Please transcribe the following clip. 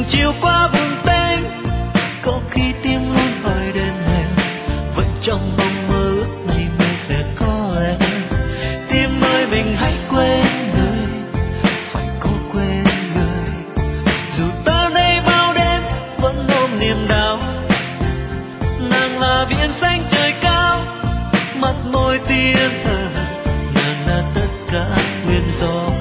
chiều qua buồn tênh, có khi tim luôn hỏi đến em. Vậy trong mong mơ ước này mình sẽ có em. Tim ơi mình hãy quên người, phải cố quên người. Dù ta đây bao đêm vẫn ôm niềm đau. Nàng là biển xanh trời cao, mắt môi tia thơ. Nàng là tất cả nguyên do